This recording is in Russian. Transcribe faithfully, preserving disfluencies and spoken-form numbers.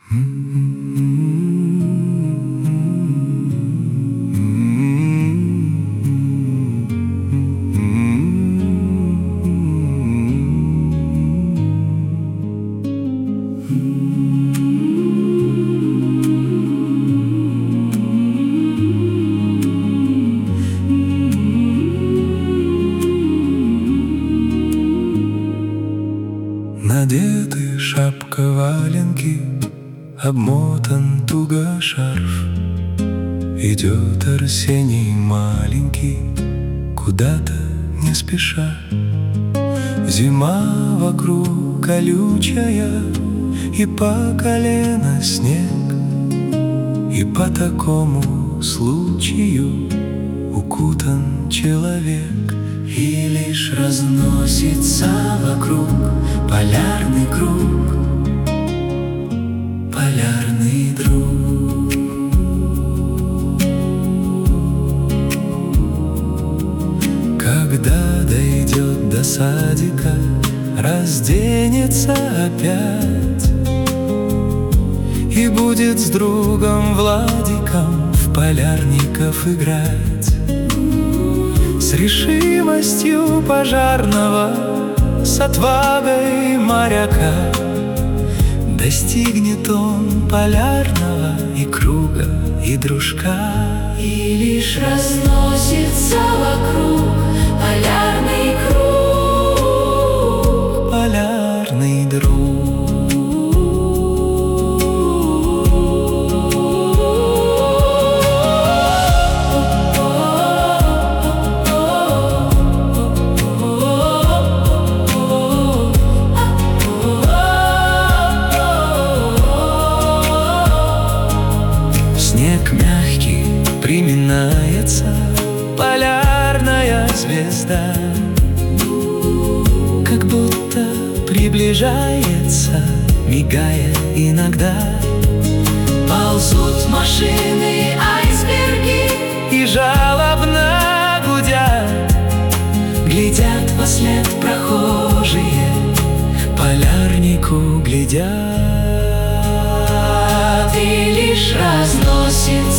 Надеты шапка, валенки, обмотан туго шарф. Идет Арсений маленький, куда-то не спеша. Зима вокруг колючая, и по колено снег, и по такому случаю укутан человек. И лишь разносится вокруг полярный круг, полярный друг. Когда дойдет до садика, разденется опять и будет с другом Владиком в полярников играть. С решимостью пожарного, с отвагой моряка достигнет он полярного и круга, и дружка. И лишь разносится вокруг полярный круг, полярный друг. Снег мягкий приминается, полярная звезда как будто приближается, мигая иногда. ползут машины, айсберги, И жалобно гудят, глядят вслед прохожие, полярнику глядят. и лишь разносит